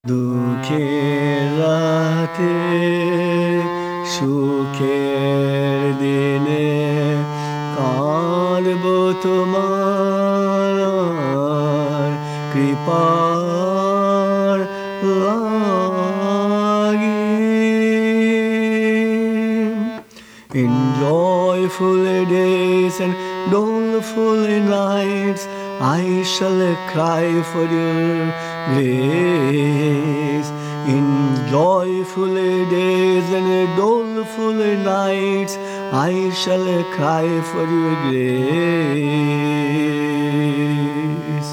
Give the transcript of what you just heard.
দুঃখের রাতে সুখের দিনে কাঁদব তোমার কৃপার লাগি। In joyful days and doleful nights, I shall cry for your grace. In joyful days and doleful nights, I shall cry for your grace.